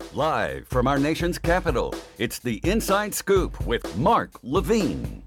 Live from our nation's capital, it's the Inside Scoop with Mark Levine.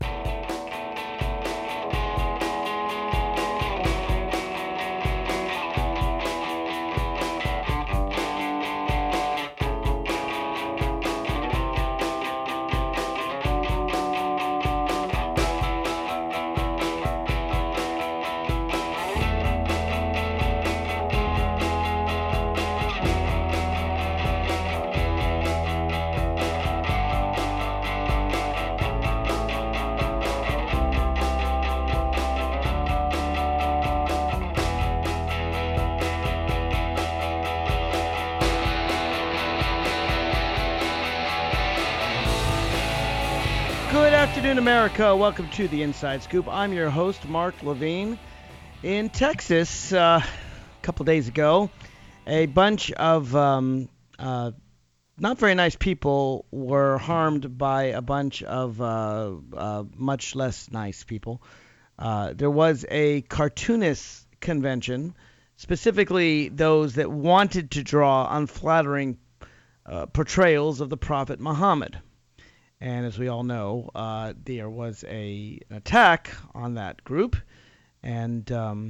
Good afternoon, America. Welcome to the Inside Scoop. I'm your host, Mark Levine. In Texas, a couple days ago, a bunch of not very nice people were harmed by a bunch of much less nice people. There was a cartoonist convention, specifically those that wanted to draw unflattering portrayals of the Prophet Muhammad. And as we all know, there was an attack on that group, and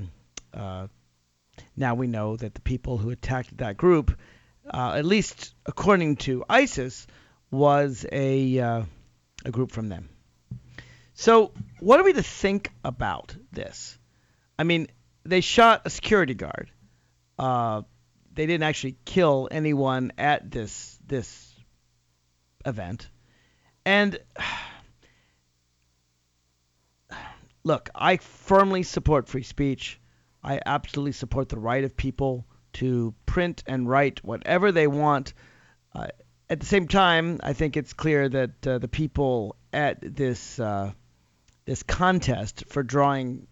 now we know that the people who attacked that group, at least according to ISIS, was a group from them. So what are we to think about this? I mean, they shot a security guard. They didn't actually kill anyone at this event. And look, I firmly support free speech. I absolutely support the right of people to print and write whatever they want. At the same time, I think it's clear that the people at this contest for drawings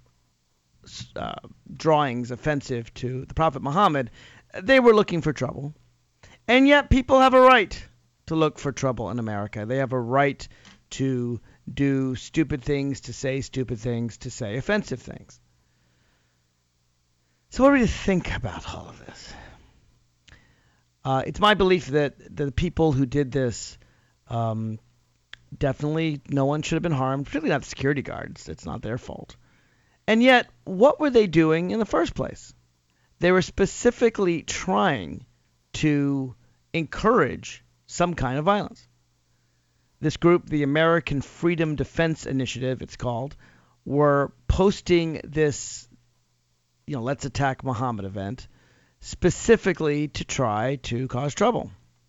offensive to the Prophet Muhammad, they were looking for trouble. And yet people have a right to look for trouble in America. They have a right to do stupid things, to say stupid things, to say offensive things. So what are we to think about all of this? It's my belief that the people who did this, definitely no one should have been harmed, particularly not security guards. It's not their fault. And yet, what were they doing in the first place? They were specifically trying to encourage some kind of violence. This group, the American Freedom Defense Initiative, it's called, were posting this, Let's Attack Muhammad event specifically to try to cause trouble.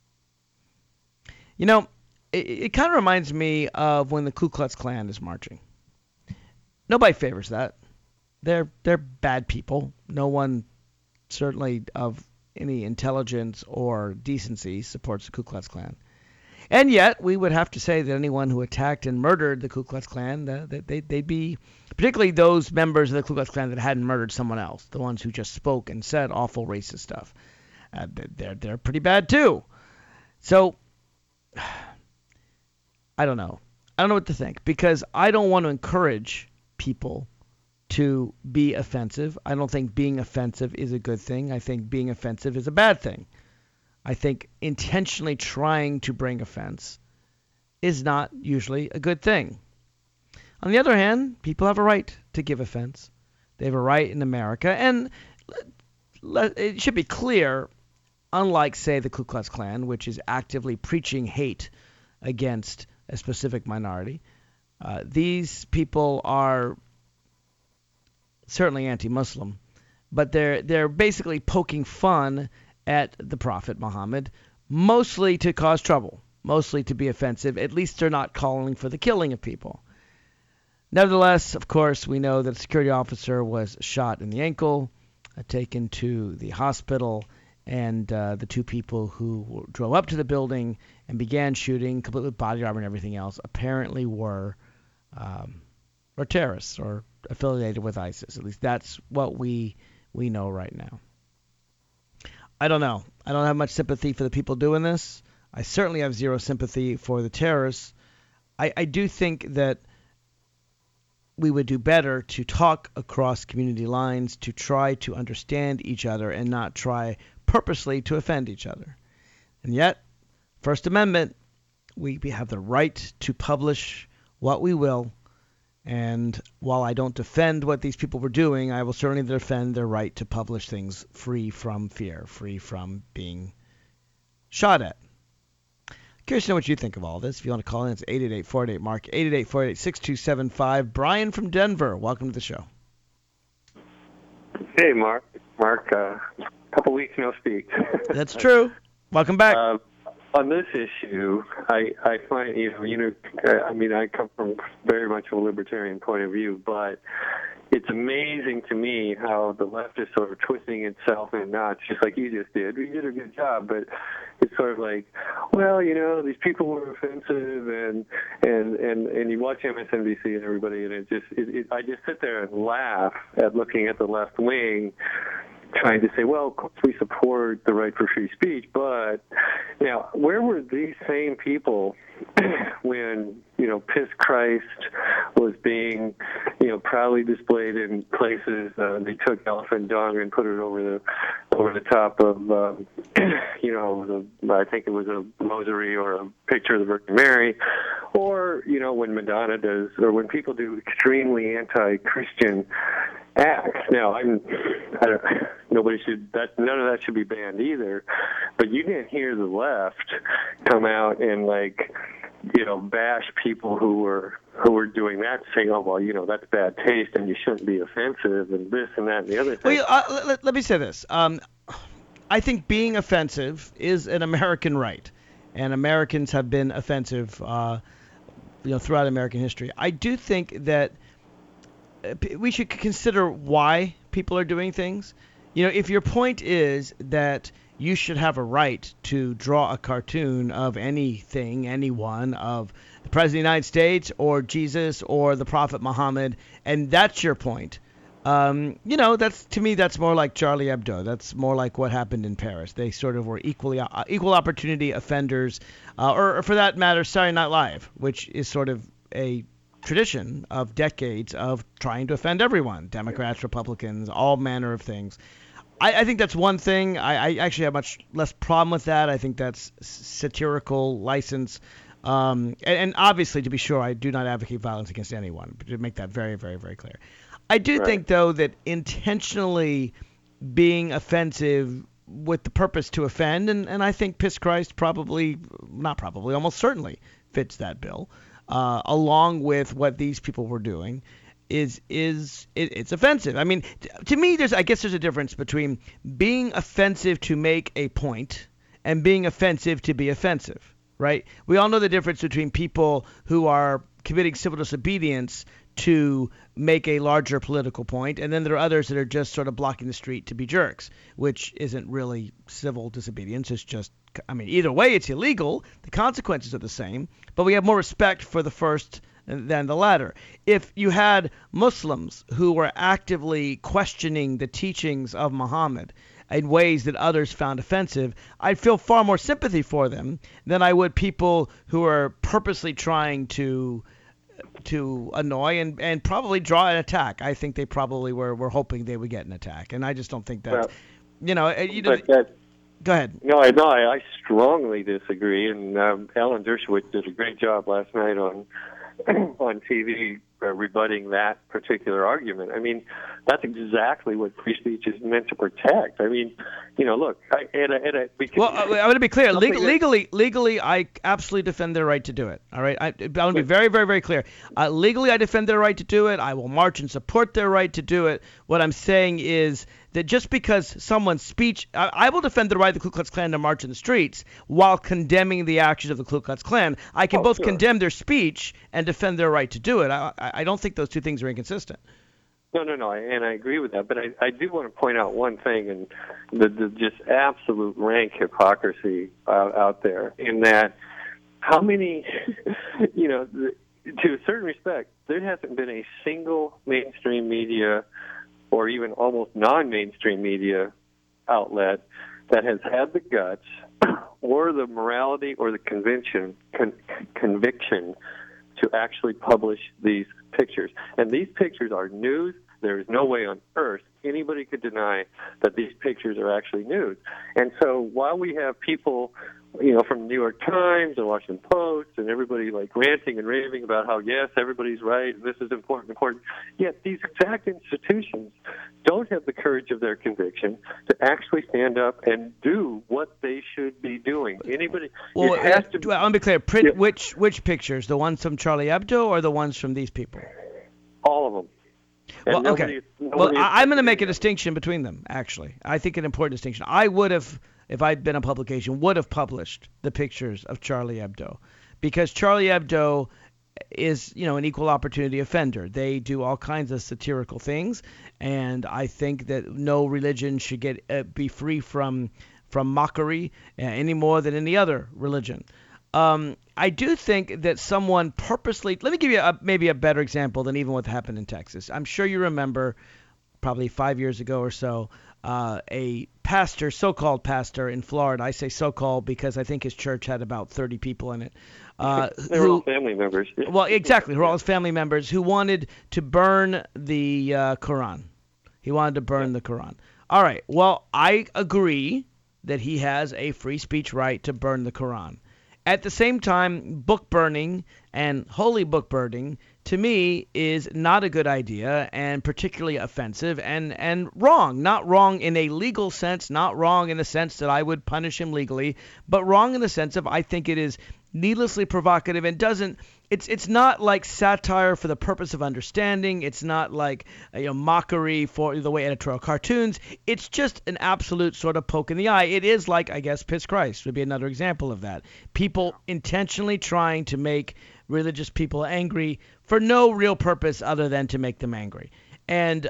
It kind of reminds me of when the Ku Klux Klan is marching. Nobody favors that. They're bad people. No one, certainly of any intelligence or decency, supports the Ku Klux Klan. And yet, we would have to say that anyone who attacked and murdered the Ku Klux Klan, they'd be, particularly those members of the Ku Klux Klan that hadn't murdered someone else, the ones who just spoke and said awful racist stuff, they're pretty bad too. So, I don't know. I don't know what to think, because I don't want to encourage people to be offensive. I don't think being offensive is a good thing. I think being offensive is a bad thing. I think intentionally trying to bring offense is not usually a good thing. On the other hand, people have a right to give offense. They have a right in America. And it should be clear, unlike, say, the Ku Klux Klan, which is actively preaching hate against a specific minority, these people are certainly anti-Muslim, but they're basically poking fun at the Prophet Muhammad, mostly to cause trouble, mostly to be offensive. At least they're not calling for the killing of people. Nevertheless, of course, we know that a security officer was shot in the ankle, taken to the hospital, and the two people who drove up to the building and began shooting, complete with body armor and everything else, apparently were terrorists or affiliated with ISIS. At least that's what we know right now. I don't know. I don't have much sympathy for the people doing this. I certainly have zero sympathy for the terrorists. I do think that we would do better to talk across community lines, to try to understand each other and not try purposely to offend each other. And yet, First Amendment, we have the right to publish what we will. And while I don't defend what these people were doing, I will certainly defend their right to publish things free from fear, free from being shot at. Curious to know what you think of all this. If you want to call in, it's 888-488-MARK, 888-488-6275. Brian from Denver, welcome to the show. Hey, Mark. Couple weeks no speak. That's true. Welcome back. On this issue, I find, I come from very much a libertarian point of view, but it's amazing to me how the left is sort of twisting itself in knots, just like you just did. You did a good job, but it's sort of like, well, these people were offensive, and you watch MSNBC and everybody, and I just sit there and laugh at looking at the left wing, trying to say, well, of course we support the right for free speech, but now where were these same people when, Piss Christ was being, proudly displayed in places? They took elephant dung and put it over the top of, I think it was a rosary or a picture of the Virgin Mary, or, when Madonna does, or when people do extremely anti-Christian acts. Now, none of that should be banned either. But you didn't hear the left come out and bash people who were doing that, saying, "Oh, well, that's bad taste, and you shouldn't be offensive, and this and that and the other thing." Well, let me say this. I think being offensive is an American right, and Americans have been offensive, throughout American history. I do think that we should consider why people are doing things. If your point is that you should have a right to draw a cartoon of anything, anyone, of the President of the United States or Jesus or the Prophet Muhammad, and that's your point, that's, to me, that's more like Charlie Hebdo. That's more like what happened in Paris. They sort of were equal opportunity offenders, or for that matter, Saturday Night Live, which is sort of a tradition of decades of trying to offend everyone, Democrats, Republicans, all manner of things. I think that's one thing. I actually have much less problem with that. I think that's satirical license. And obviously, to be sure, I do not advocate violence against anyone, but to make that very, very, very clear. I do think, though, that intentionally being offensive with the purpose to offend, and I think Piss Christ almost certainly fits that bill, along with what these people were doing, it's offensive. I mean, to me, there's a difference between being offensive to make a point and being offensive to be offensive, right? We all know the difference between people who are committing civil disobedience to make a larger political point, and then there are others that are just sort of blocking the street to be jerks, which isn't really civil disobedience. It's just, either way, it's illegal. The consequences are the same, but we have more respect for the first than the latter. If you had Muslims who were actively questioning the teachings of Muhammad in ways that others found offensive, I'd feel far more sympathy for them than I would people who are purposely trying to annoy and probably draw an attack. I think they probably were hoping they would get an attack, and I just don't think that. Go ahead. No, I strongly disagree, and Alan Dershowitz did a great job last night on TV rebutting that particular argument. That's exactly what free speech is meant to protect. Look, I want to be clear. Legally, I absolutely defend their right to do it. All right, I want to be very, very, very clear. Legally, I defend their right to do it. I will march and support their right to do it. What I'm saying is that just because someone's speech, I will defend the right of the Ku Klux Klan to march in the streets while condemning the actions of the Ku Klux Klan. I can both condemn their speech and defend their right to do it. I don't think those two things are inconsistent. No, and I agree with that. But I do want to point out one thing, and the just absolute rank hypocrisy out there, in that how many, to a certain respect, there hasn't been a single mainstream media or even almost non-mainstream media outlet that has had the guts or the morality or the conviction to actually publish these pictures. And these pictures are news. There is no way on earth anybody could deny that these pictures are actually news. And so while we have people from the New York Times and Washington Post and everybody like ranting and raving about how, yes, everybody's right, and this is important. Yet these exact institutions don't have the courage of their conviction to actually stand up and do what they should be doing. Anybody, well, it has to. I'll be clear. Which pictures? The ones from Charlie Hebdo or the ones from these people? All of them. And Well, okay. I'm going to make a distinction between them, actually. I think an important distinction. I would have, if I'd been a publication, would have published the pictures of Charlie Hebdo, because Charlie Hebdo is, an equal opportunity offender. They do all kinds of satirical things, and I think that no religion should be free from mockery any more than any other religion. I do think that someone purposely. Let me give you maybe a better example than even what happened in Texas. I'm sure you remember, probably 5 years ago or so, a pastor, so-called pastor in Florida. I say so-called because I think his church had about 30 people in it. They were all family members. Well, exactly. Who were all his family members who wanted to burn the Quran. He wanted to burn the Quran. All right. Well, I agree that he has a free speech right to burn the Quran. At the same time, book burning and holy book burning, to me, is not a good idea and particularly offensive and wrong. Not wrong in a legal sense, not wrong in the sense that I would punish him legally, but wrong in the sense of I think it is needlessly provocative and doesn't. It's not like satire for the purpose of understanding. It's not like mockery for the way editorial cartoons. It's just an absolute sort of poke in the eye. It is like, I guess, Piss Christ would be another example of that. People intentionally trying to make religious people angry for no real purpose other than to make them angry. And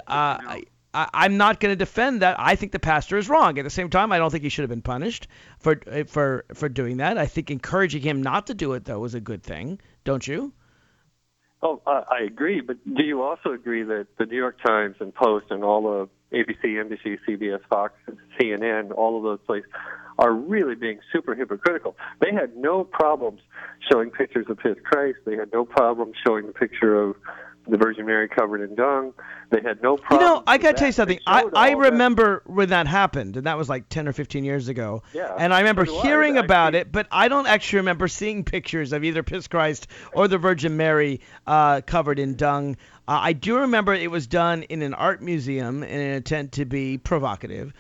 I'm not going to defend that. I think the pastor is wrong. At the same time, I don't think he should have been punished for doing that. I think encouraging him not to do it, though, was a good thing. Don't you? Oh, I agree. But do you also agree that the New York Times and Post and all the ABC, NBC, CBS, Fox, CNN, all of those places are really being super hypocritical? They had no problems showing pictures of his Christ. They had no problem showing the picture of the Virgin Mary covered in dung. They had no problem. I got to tell you something. I remember when that happened, and that was like 10 or 15 years ago. Yeah, and I remember hearing about it, but I don't actually remember seeing pictures of either Piss Christ or the Virgin Mary covered in dung. I do remember it was done in an art museum in an attempt to be provocative.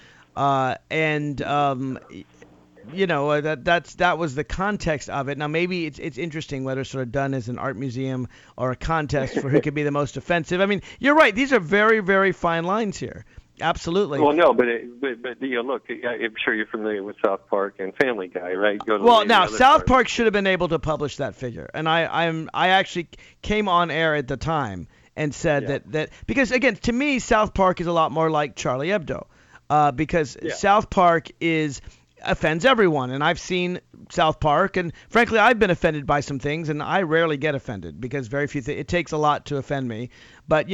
That was the context of it. Now maybe it's interesting whether it's sort of done as an art museum or a contest for who could be the most offensive. I mean, you're right. These are very, very fine lines here. Absolutely. Well, no, but look, I'm sure you're familiar with South Park and Family Guy, right? South Park should have been able to publish that figure, and I actually came on air at the time and said that because again, to me, South Park is a lot more like Charlie Hebdo, because South Park offends everyone, and I've seen South Park, and frankly, I've been offended by some things, and I rarely get offended because very few it takes a lot to offend me. But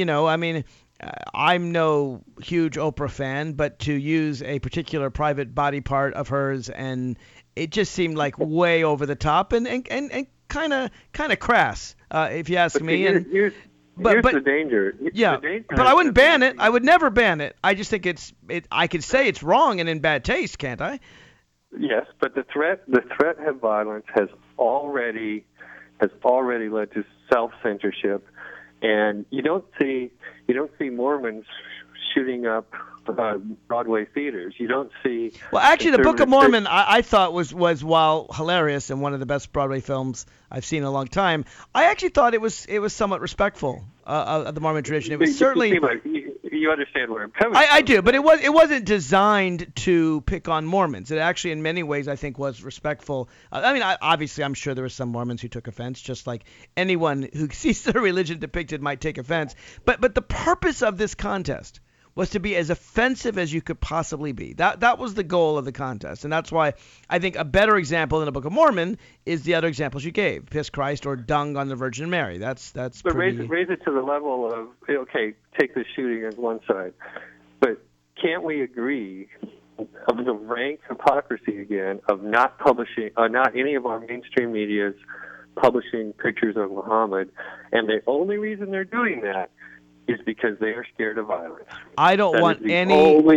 I'm no huge Oprah fan, but to use a particular private body part of hers, and it just seemed like way over the top and kind of crass, if you ask me. Here's the danger. But I wouldn't ban it. I would never ban it. I just think I could say it's wrong and in bad taste, can't I? Yes, but the threat of violence has already led to self-censorship, and you don't see Mormons shooting up Broadway theaters. You don't see. Well, actually, the Book of Mormon I thought was while hilarious and one of the best Broadway films I've seen in a long time. I actually thought it was somewhat respectful of the Mormon tradition. It was certainly. You understand where I'm coming from. I do, but it wasn't designed to pick on Mormons. It actually, in many ways, I think was respectful. Obviously, I'm sure there were some Mormons who took offense, just like anyone who sees their religion depicted might take offense. But the purpose of this contest was to be as offensive as you could possibly be. That was the goal of the contest, and that's why I think a better example in the Book of Mormon is the other examples you gave: Piss Christ or dung on the Virgin Mary. That's but pretty. Raise it to the level of take the shooting as one side, but can't we agree of the rank hypocrisy again of not publishing, not any of our mainstream media's publishing pictures of Muhammad, and the only reason they're doing that is because they are scared of violence. I don't want any.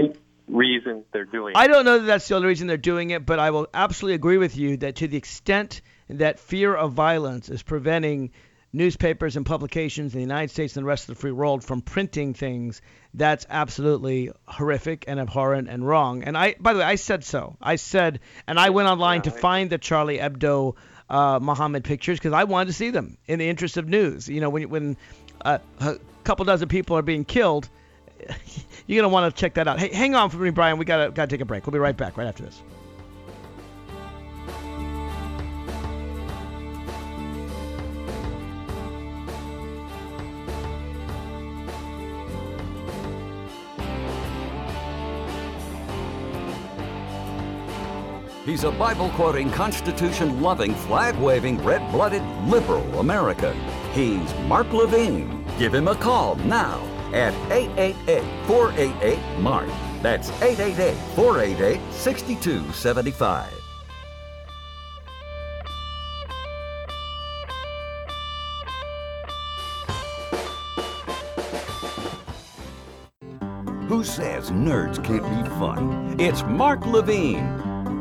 reason they're doing it. I don't know that that's the only reason they're doing it, but I will absolutely agree with you that to the extent that fear of violence is preventing newspapers and publications in the United States and the rest of the free world from printing things, that's absolutely horrific and abhorrent and wrong. And by the way, I said so. I said, and I went online to find the Charlie Hebdo Muhammad pictures because I wanted to see them in the interest of news. You know, when a couple dozen people are being killed, you're going to want to check that out. Hey, hang on for me, Brian. We got to take a break. We'll be right back right after this. He's a Bible-quoting, Constitution-loving, flag-waving, red-blooded, liberal American. He's Mark Levine. Give him a call now at 888-488-MARK. That's 888-488-6275. Who says nerds can't be fun? It's Mark Levine.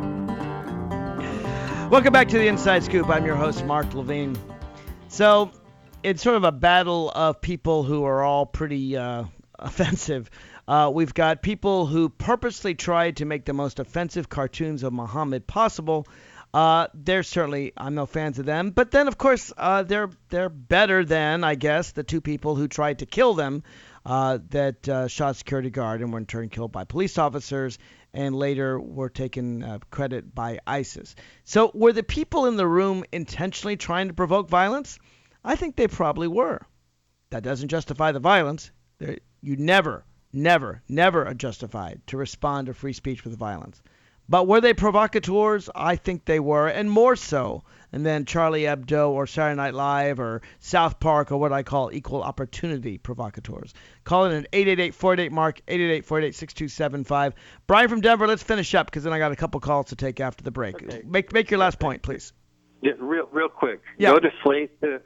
Welcome back to the Inside Scoop. I'm your host, Mark Levine. So it's sort of a battle of people who are all pretty offensive. We've got people who purposely tried to make the most offensive cartoons of Muhammad possible. They're certainly, I'm no fans of them. But then, of course, they're better than, I guess, the two people who tried to kill them that shot a security guard and were in turn killed by police officers and later were taken credit by ISIS. So were the people in the room intentionally trying to provoke violence? I think they probably were. That doesn't justify the violence. You never are justified to respond to free speech with violence. But were they provocateurs? I think they were, and more so than Charlie Hebdo or Saturday Night Live or South Park or what I call equal opportunity provocateurs. Call it an 888-488-MARK, 888-488-6275. Brian from Denver, let's finish up because then I got a couple calls to take after the break. Okay. Make your last point, please. Yeah, real quick. Yeah. Go to Slate, the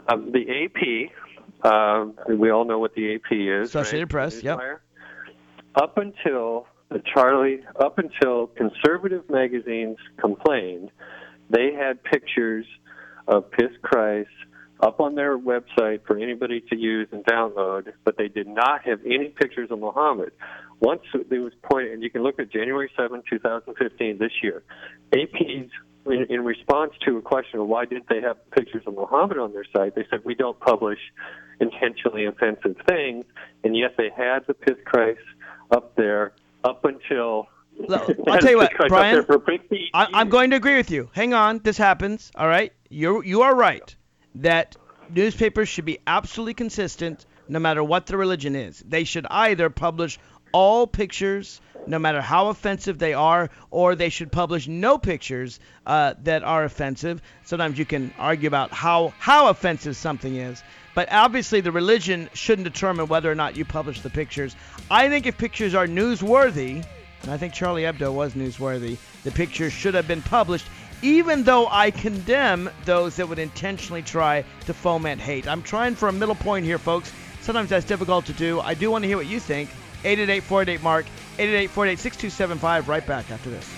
AP. We all know what the AP is. Associated Press, yep. Up until conservative magazines complained, they had pictures of Piss Christ up on their website for anybody to use and download, but they did not have any pictures of Muhammad. Once it was pointed, and you can look at January 7, 2015, this year, AP's, in response to a question of why didn't they have pictures of Muhammad on their site, they said, we don't publish intentionally offensive things, and yet they had the Piss Christ up there up until... I'll tell you what, Brian, I'm going to agree with you. Hang on, this happens, all right? You are right that newspapers should be absolutely consistent no matter what the religion is. They should either publish all pictures, no matter how offensive they are, or they should publish no pictures that are offensive. Sometimes you can argue about how offensive something is. But obviously the religion shouldn't determine whether or not you publish the pictures. I think if pictures are newsworthy, and I think Charlie Hebdo was newsworthy, the pictures should have been published, even though I condemn those that would intentionally try to foment hate. I'm trying for a middle point here, folks. Sometimes that's difficult to do. I do want to hear what you think. 888-488-MARK, 888-488-6275, right back after this.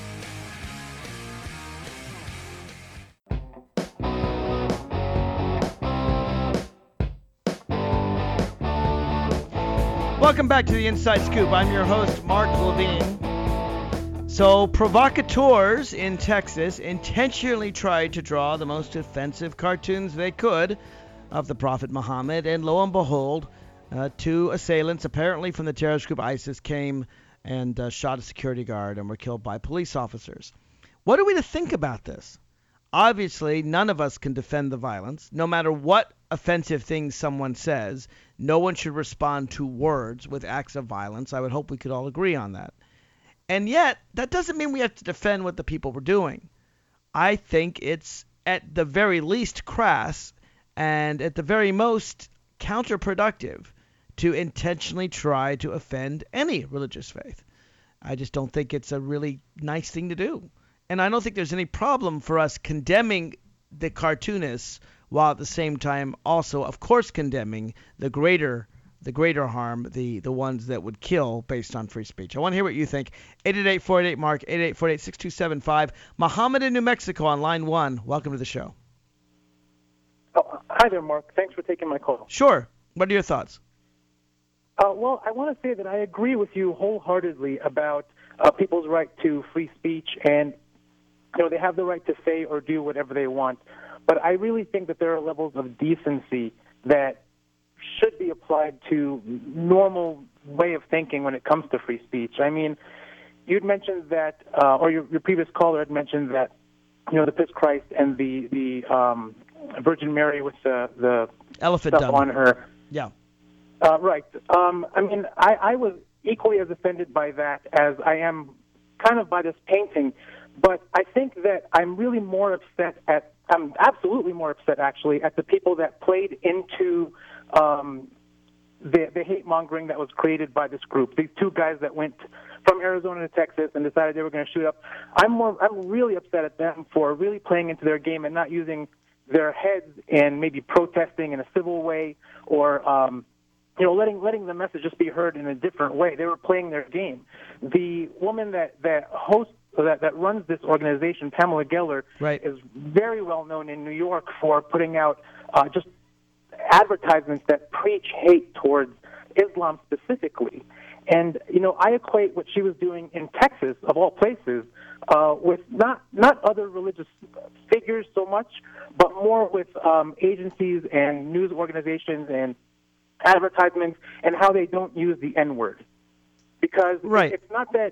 Welcome back to the Inside Scoop. I'm your host, Mark Levine. So, provocateurs in Texas intentionally tried to draw the most offensive cartoons they could of the Prophet Muhammad, and lo and behold, two assailants, apparently from the terrorist group ISIS, came and shot a security guard and were killed by police officers. What are we to think about this? Obviously, none of us can defend the violence. No matter what offensive things someone says, no one should respond to words with acts of violence. I would hope we could all agree on that. And yet, that doesn't mean we have to defend what the people were doing. I think it's at the very least crass and at the very most counterproductive to intentionally try to offend any religious faith. I just don't think it's a really nice thing to do. And I don't think there's any problem for us condemning the cartoonists while at the same time also, of course, condemning the greater the greater harm, the ones that would kill based on free speech. I want to hear what you think. 888-488-MARK, 888-488-6275. Mohammed in New Mexico on line 1. Welcome to the show. Oh, hi there, Mark. Thanks for taking my call. Sure. What are your thoughts? Well, I want to say that I agree with you wholeheartedly about people's right to free speech, and they have the right to say or do whatever they want. But I really think that there are levels of decency that should be applied to normal way of thinking when it comes to free speech. I mean, you'd mentioned that, or your previous caller had mentioned that, the Piss Christ and the Virgin Mary with the elephant stuff on her. Yeah. Right. I mean, I was equally as offended by that as I am kind of by this painting, but I think that I'm absolutely more upset actually at the people that played into the hate mongering that was created by this group. These two guys that went from Arizona to Texas and decided they were going to shoot up. I'm really upset at them for really playing into their game and not using their heads and maybe protesting in a civil way or letting the message just be heard in a different way. They were playing their game. The woman that runs this organization, Pamela Geller, right, is very well known in New York for putting out just advertisements that preach hate towards Islam specifically. And I equate what she was doing in Texas, of all places, with not other religious figures so much, but more with agencies and news organizations and advertisements and how they don't use the N-word. Because right. It's not that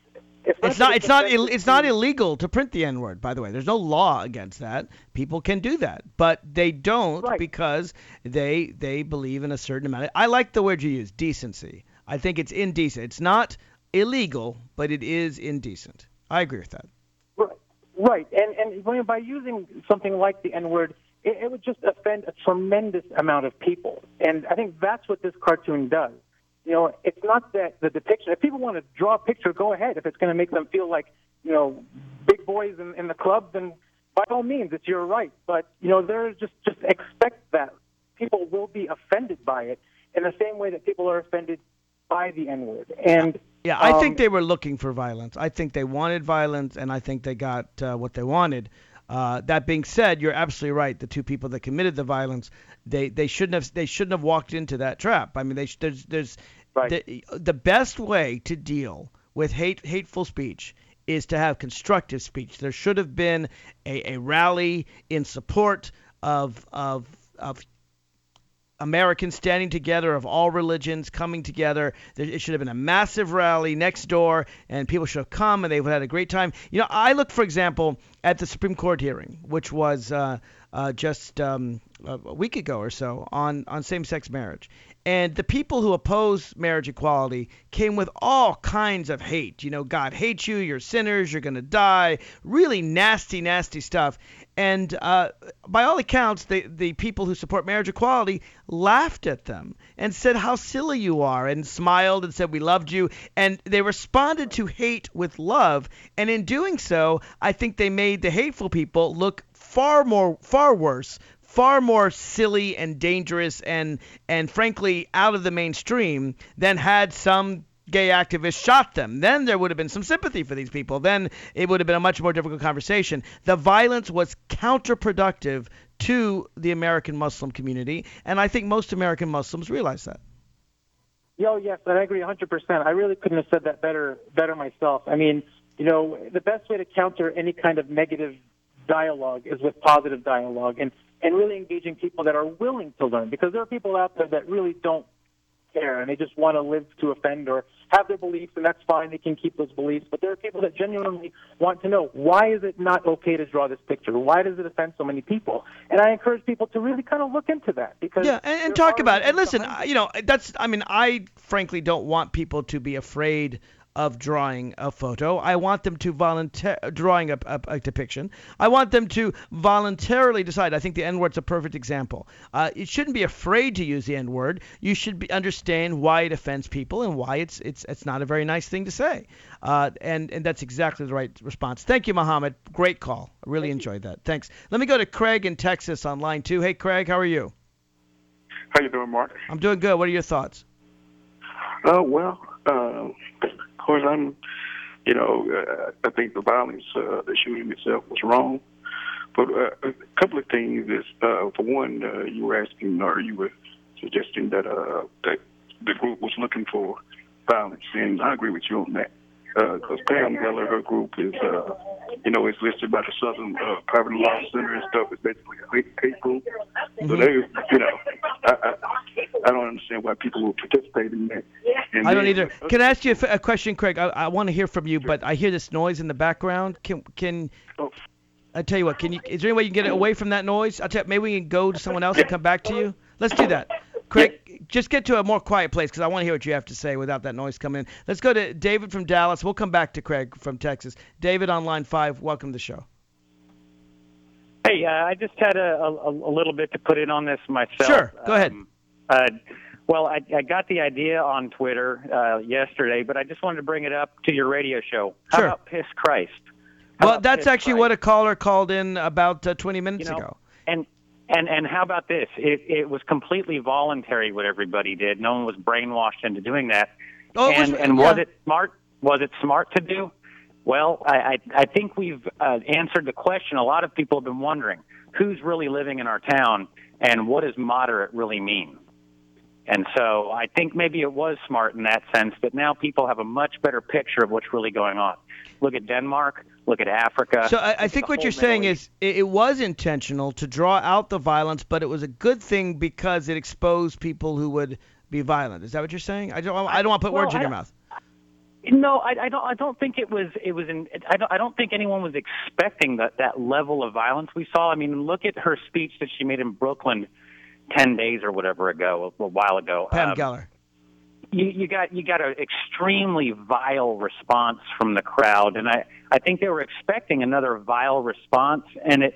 it's not illegal to print the N-word, by the way. There's no law against that. People can do that, but they don't right. because they believe in a certain amount. I like the word you use, decency. I think it's indecent. It's not illegal, but it is indecent. I agree with that. Right. And by using something like the N-word, it would just offend a tremendous amount of people. And I think that's what this cartoon does. It's not that the depiction, if people want to draw a picture, go ahead. If it's going to make them feel like, big boys in the club, then by all means, it's your right. But, there's just expect that people will be offended by it in the same way that people are offended by the N-word. And yeah, I think they were looking for violence. I think they wanted violence, and I think they got what they wanted. That being said, you're absolutely right. The two people that committed the violence, they shouldn't have walked into that trap. I mean, there's right. the best way to deal with hateful speech is to have constructive speech. There should have been a rally in support of Americans standing together, of all religions coming together. It should have been a massive rally next door, and people should have come, and they would have had a great time. I looked, for example, at the Supreme Court hearing, which was just a week ago or so on same-sex marriage. And the people who oppose marriage equality came with all kinds of hate. God hates you, you're sinners, you're going to die, really nasty, nasty stuff. And by all accounts, the people who support marriage equality laughed at them and said how silly you are and smiled and said we loved you. And they responded to hate with love. And in doing so, I think they made the hateful people look far worse, far more silly and dangerous and frankly out of the mainstream than had some gay activists shot them. Then there would have been some sympathy for these people. Then it would have been a much more difficult conversation. The violence was counterproductive to the American Muslim community, and I think most American Muslims realize that. Yes, and I agree 100%. I really couldn't have said that better myself. I mean, the best way to counter any kind of negative dialogue is with positive dialogue and really engaging people that are willing to learn, because there are people out there that really don't care and they just want to live to offend or have their beliefs, and that's fine. They can keep those beliefs. But there are people that genuinely want to know, why is it not okay to draw this picture? Why does it offend so many people? And I encourage people to really kind of look into that, because and talk about it. And listen, I frankly don't want people to be afraid of drawing a photo. I want them to drawing a depiction. I want them to voluntarily decide. I think the N-word's a perfect example. You shouldn't be afraid to use the N-word. You should understand why it offends people and why it's not a very nice thing to say. And that's exactly the right response. Thank you, Mohammed. Great call. I really enjoyed that. Thanks. Let me go to Craig in Texas on line 2. Hey, Craig, how are you? How you doing, Mark? I'm doing good. What are your thoughts? Of course, I think the violence, the shooting itself was wrong. But a couple of things is, for one, you were asking or you were suggesting that that the group was looking for violence, and I agree with you on that. Because Pam Geller, her group is, it's listed by the Southern Poverty Law Center and stuff. It's basically a hate group. So they, I don't understand why people will participate in that. And I don't either. Can I ask you a question, Craig? I want to hear from you, but I hear this noise in the background. Can I tell you what? Is there any way you can get away from that noise? Maybe we can go to someone else and come back to you. Let's do that. Craig, just get to a more quiet place because I want to hear what you have to say without that noise coming in. Let's go to David from Dallas. We'll come back to Craig from Texas. David on line 5, welcome to the show. Hey, I just had a little bit to put in on this myself. Sure, go ahead. Well, I got the idea on Twitter yesterday, but I just wanted to bring it up to your radio show. How Sure. about Piss Christ? Well, that's actually what a caller called in about 20 minutes ago. And how about this? It was completely voluntary what everybody did. No one was brainwashed into doing that. Oh, was it smart? Was it smart to do? Well, I think we've answered the question. A lot of people have been wondering who's really living in our town and what does moderate really mean. And so I think maybe it was smart in that sense, but now people have a much better picture of what's really going on. Look at Denmark, look at Africa. So I think what you're saying is it was intentional to draw out the violence, but it was a good thing because it exposed people who would be violent. Is that what you're saying? I don't want to put words in your mouth. No, I don't think it was. I don't think anyone was expecting that level of violence we saw. I mean, look at her speech that she made in Brooklyn 10 days or whatever ago, a while ago. Pam Geller. You got an extremely vile response from the crowd, and I think they were expecting another vile response.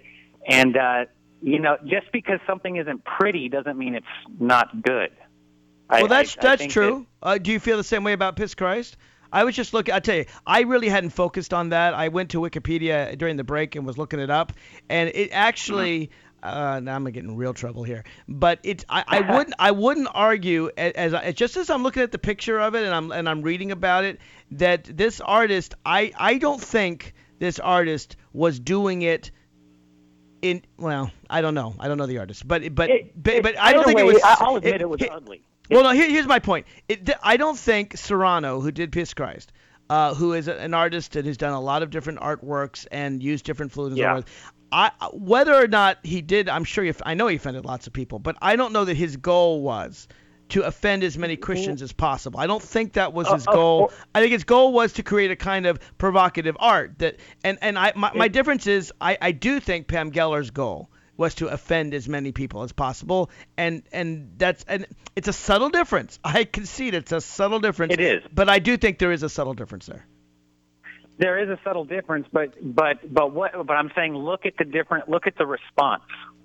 Just because something isn't pretty doesn't mean it's not good. Well, that's true. Do you feel the same way about Piss Christ? I was just looking. I tell you, I really hadn't focused on that. I went to Wikipedia during the break and was looking it up, and it actually. Now I'm gonna get in real trouble here, but I wouldn't argue as just as I'm looking at the picture of it and I'm reading about it that this artist I don't think this artist was doing it in I don't know the artist but I don't think it was. I'll admit it was ugly. Well, no, here's my point. I don't think Serrano, who did Piss Christ, who is an artist and has done a lot of different artworks and used different fluids. Yeah. Whether or not he did, I'm sure I know he offended lots of people, but I don't know that his goal was to offend as many Christians as possible. I don't think that was his goal. I think his goal was to create a kind of provocative art my difference is I do think Pam Geller's goal was to offend as many people as possible, and it's a subtle difference. I concede it's a subtle difference. It is, but I do think there is a subtle difference there. There is a subtle difference, but I'm saying look at the response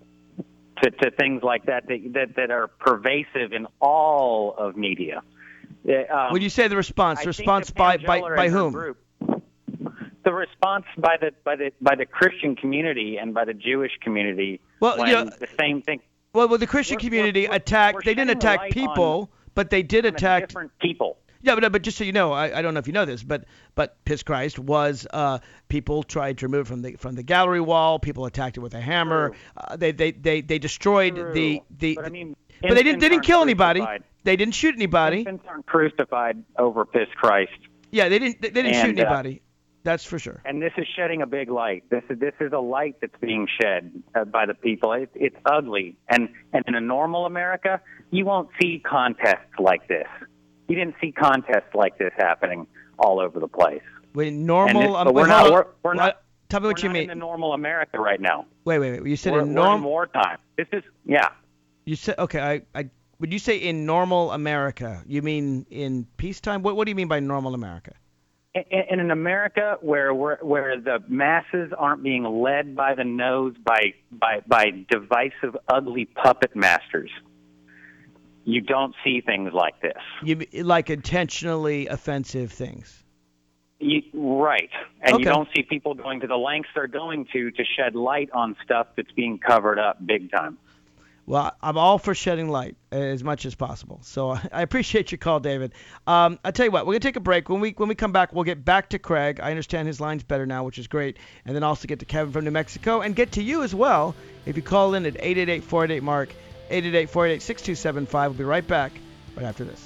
to things like that are pervasive in all of media. When you say the response by whom? Group, the response by the Christian community and by the Jewish community. Well, the same thing. Well, the Christian community attacked. They didn't attack people, but they did attack different people. Yeah, but just so you know, I don't know if you know this, but Piss Christ was people tried to remove it from the gallery wall. People attacked it with a hammer. They destroyed the. But they didn't kill anybody. Crucified. They didn't shoot anybody. Infants aren't crucified over Piss Christ. Yeah, they didn't shoot anybody. That's for sure. And this is shedding a big light. This is a light that's being shed by the people. It's ugly. And in a normal America, you won't see contests like this. You didn't see contests like this happening all over the place. We're normal. We're not. Tell me what you mean. In the normal America right now. Wait. You said in normal wartime. This is You said okay. When you say in normal America, you mean in peacetime? What do you mean by normal America? In an America where the masses aren't being led by the nose by divisive, ugly puppet masters. You don't see things like this. You like intentionally offensive things. Right. And you don't see people going to the lengths they're going to shed light on stuff that's being covered up big time. Well, I'm all for shedding light as much as possible. So I appreciate your call, David. I'll tell you what, we're gonna take a break. When we come back, we'll get back to Craig. I understand his line's better now, which is great, and then also get to Kevin from New Mexico and get to you as well. If you call in at 888-488-MARK, 888-488-6275. We'll be right back right after this.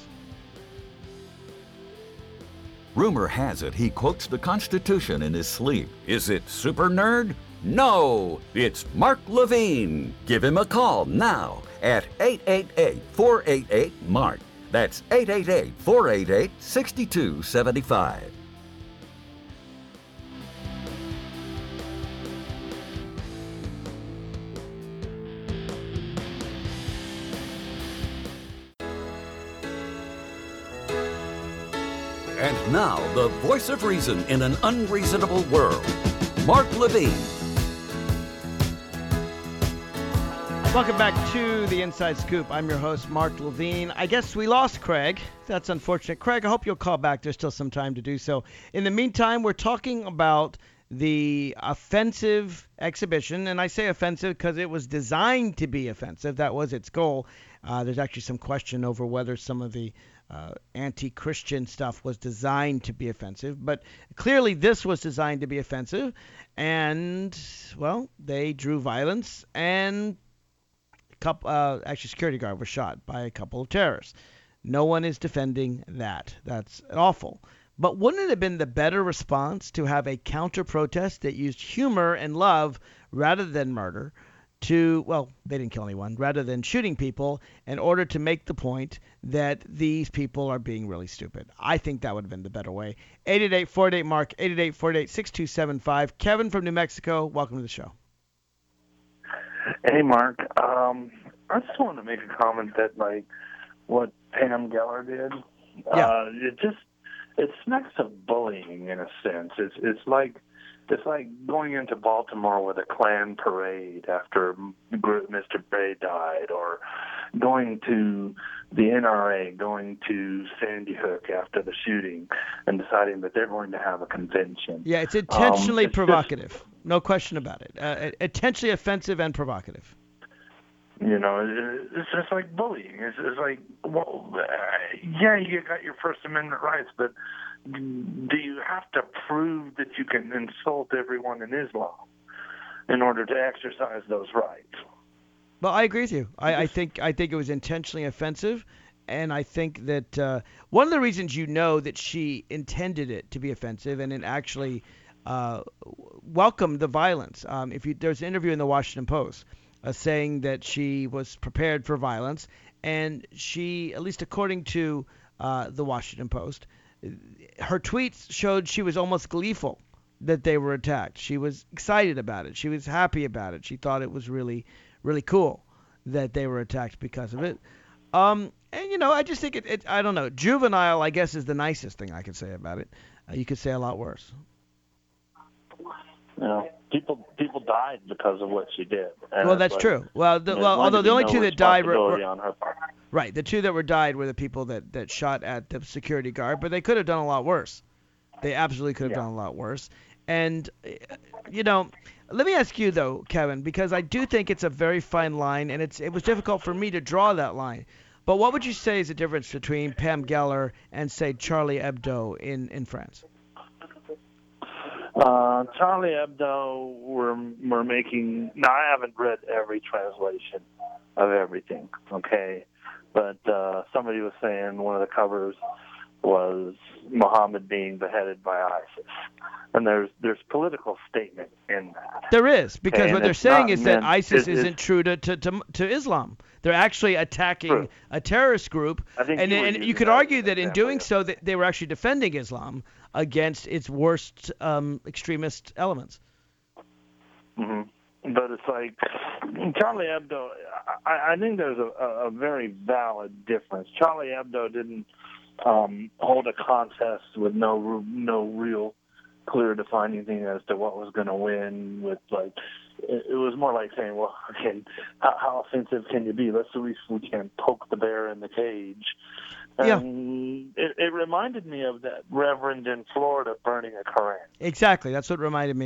Rumor has it he quotes the Constitution in his sleep. Is it super nerd? No, it's Mark Levine. Give him a call now at 888-488-MARK. That's 888-488-6275. And now, the voice of reason in an unreasonable world, Mark Levine. Welcome back to the Inside Scoop. I'm your host, Mark Levine. I guess we lost Craig. That's unfortunate. Craig, I hope you'll call back. There's still some time to do so. In the meantime, we're talking about the offensive exhibition, and I say offensive because it was designed to be offensive. That was its goal. There's actually some question over whether some of the anti-Christian stuff was designed to be offensive, but clearly this was designed to be offensive, and, well, they drew violence, and actually security guard was shot by a couple of terrorists. No one is defending that. That's awful. But wouldn't it have been the better response to have a counter-protest that used humor and love rather than murder to, well, they didn't kill anyone, rather than shooting people in order to make the point that these people are being really stupid? I think that would have been the better way. 888-488-MARK, 888-488-6275. Kevin from New Mexico, welcome to the show. Hey, Mark. I just wanted to make a comment that, like, what Pam Geller did, it smacks of bullying in a sense. It's like going into Baltimore with a Klan parade after Mr. Bray died, or going to the NRA, going to Sandy Hook after the shooting, and deciding that they're going to have a convention. Yeah, it's intentionally provocative. No question about it. Intentionally offensive and provocative. You know, it's just like bullying. It's like, well, yeah, you got your First Amendment rights, but do you have to prove that you can insult everyone in Islam in order to exercise those rights? Well, I agree with you. I think it was intentionally offensive, and I think that one of the reasons you know that she intended it to be offensive and it actually welcomed the violence. There's an interview in the Washington Post saying that she was prepared for violence, and she, at least according to the Washington Post, her tweets showed she was almost gleeful that they were attacked. She was excited about it. She was happy about it. She thought it was really, really cool that they were attacked because of it. And, you know, I just think I don't know. Juvenile, I guess, is the nicest thing I could say about it. You could say a lot worse. Yeah, people died because of what she did. Well, that's true. Well, although the only two that died were on her part. Right. The two that were died were the people that shot at the security guard, but they could have done a lot worse. They absolutely could have done a lot worse. And, you know, let me ask you, though, Kevin, because I do think it's a very fine line, and it was difficult for me to draw that line. But what would you say is the difference between Pam Geller and, say, Charlie Hebdo in France? Charlie Hebdo were making. Now, I haven't read every translation of everything, okay? But somebody was saying one of the covers was Muhammad being beheaded by ISIS. And there's political statement in that. There is, because what they're saying is that ISIS isn't true to Islam. They're actually attacking a terrorist group, and you could argue that in doing so, that they were actually defending Islam against its worst extremist elements. Mm-hmm. But it's like Charlie Hebdo. I think there's a very valid difference. Charlie Hebdo didn't hold a contest with no real clear defining thing as to what was going to win. With like, it was more like saying, well, okay, how offensive can you be? Let's see if we can poke the bear in the cage. And it reminded me of that reverend in Florida burning a Koran. Exactly. That's what it reminded me of.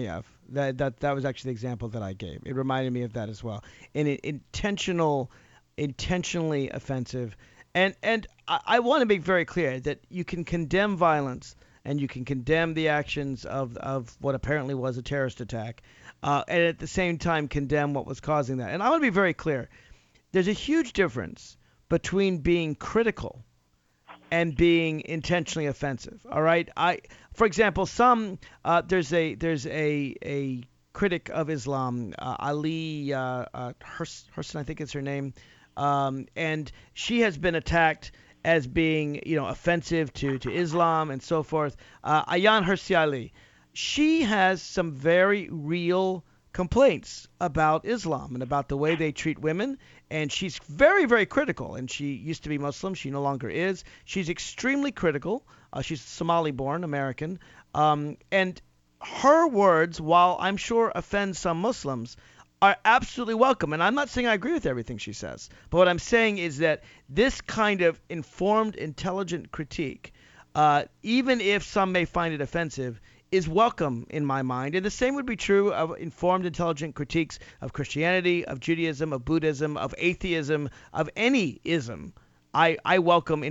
That was actually the example that I gave. It reminded me of that as well. And intentionally offensive. And I want to make very clear that you can condemn violence and you can condemn the actions of what apparently was a terrorist attack, and at the same time condemn what was causing that. And I want to be very clear. There's a huge difference between being critical and being intentionally offensive. All right. For example, there's a critic of Islam, Ali Herson, I think is her name, and she has been attacked as being, offensive to Islam and so forth. Ayaan Hirsi Ali, she has some very real complaints about Islam and about the way they treat women, and she's very, very critical. And she used to be Muslim. She no longer is. She's extremely critical. She's Somali-born American. And her words, while I'm sure offend some Muslims, are absolutely welcome. And I'm not saying I agree with everything she says. But what I'm saying is that this kind of informed, intelligent critique, even if some may find it offensive, is welcome in my mind. And the same would be true of informed, intelligent critiques of Christianity, of Judaism, of Buddhism, of atheism, of any ism. I welcome.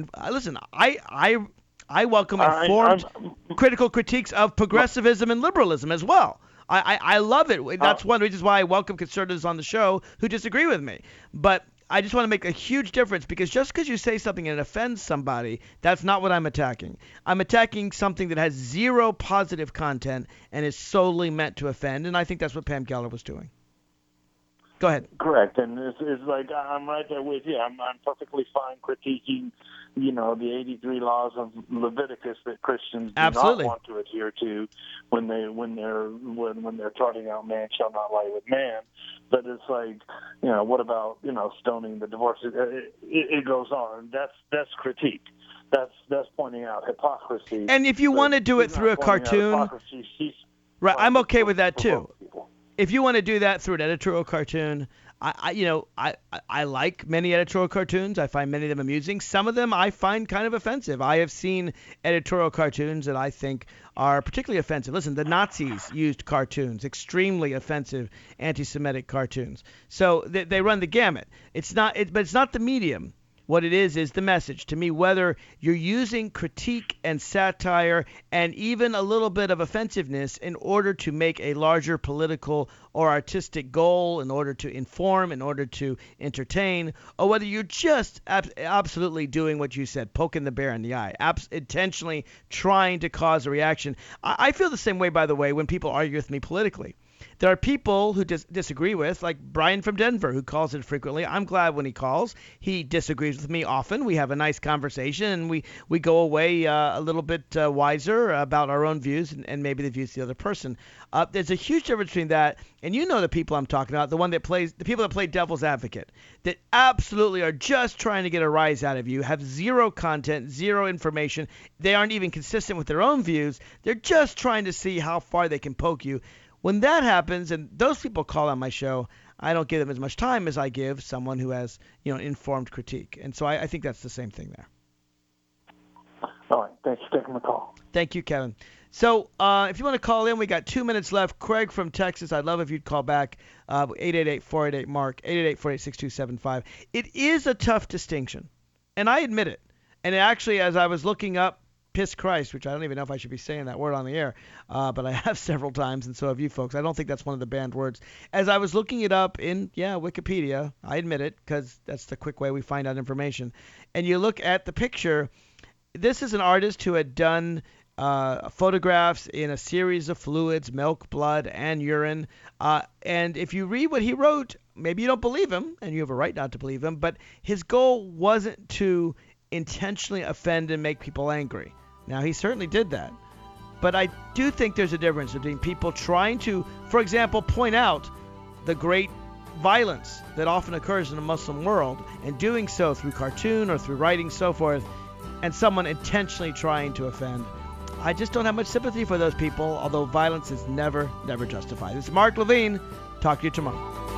I welcome informed, critical critiques of progressivism and liberalism as well. I love it. That's one of the reasons why I welcome conservatives on the show who disagree with me. But I just want to make a huge difference, because just because you say something and it offends somebody, that's not what I'm attacking. I'm attacking something that has zero positive content and is solely meant to offend, and I think that's what Pam Keller was doing. Go ahead. Correct, and it's like I'm right there with you. I'm perfectly fine critiquing, the 83 laws of Leviticus that Christians do not want to adhere to when they're trotting out man shall not lie with man. But it's like, what about stoning the divorce? It goes on. That's critique. That's pointing out hypocrisy. And if you want to do it through a cartoon, right? I'm okay with that too. If you want to do that through an editorial cartoon, I like many editorial cartoons. I find many of them amusing. Some of them I find kind of offensive. I have seen editorial cartoons that I think are particularly offensive. Listen, the Nazis used cartoons, extremely offensive anti-Semitic cartoons. So they run the gamut. But it's not the medium. What it is the message. To me, whether you're using critique and satire and even a little bit of offensiveness in order to make a larger political or artistic goal, in order to inform, in order to entertain, or whether you're just absolutely doing what you said, poking the bear in the eye, intentionally trying to cause a reaction. I feel the same way, by the way, when people argue with me politically. There are people who disagree with, like Brian from Denver, who calls it frequently. I'm glad when he calls. He disagrees with me often. We have a nice conversation, and we go away a little bit wiser about our own views and maybe the views of the other person. There's a huge difference between that, and the people I'm talking about, the people that play devil's advocate, that absolutely are just trying to get a rise out of you, have zero content, zero information. They aren't even consistent with their own views. They're just trying to see how far they can poke you. When that happens, and those people call on my show, I don't give them as much time as I give someone who has, informed critique. And so I think that's the same thing there. All right. Thanks for taking the call. Thank you, Kevin. So if you want to call in, we got 2 minutes left. Craig from Texas, I'd love if you'd call back, 888-488-MARK, 888-488-6275. It is a tough distinction, and I admit it. And actually, as I was looking up Piss Christ, which I don't even know if I should be saying that word on the air, but I have several times, and so have you folks. I don't think that's one of the banned words. As I was looking it up in, Wikipedia, I admit it, because that's the quick way we find out information, and you look at the picture, this is an artist who had done photographs in a series of fluids, milk, blood, and urine, and if you read what he wrote, maybe you don't believe him, and you have a right not to believe him, but his goal wasn't to intentionally offend and make people angry. Now, he certainly did that. But I do think there's a difference between people trying to, for example, point out the great violence that often occurs in the Muslim world, and doing so through cartoon or through writing, so forth, and someone intentionally trying to offend. I just don't have much sympathy for those people, although violence is never, never justified. This is Mark Levine. Talk to you tomorrow.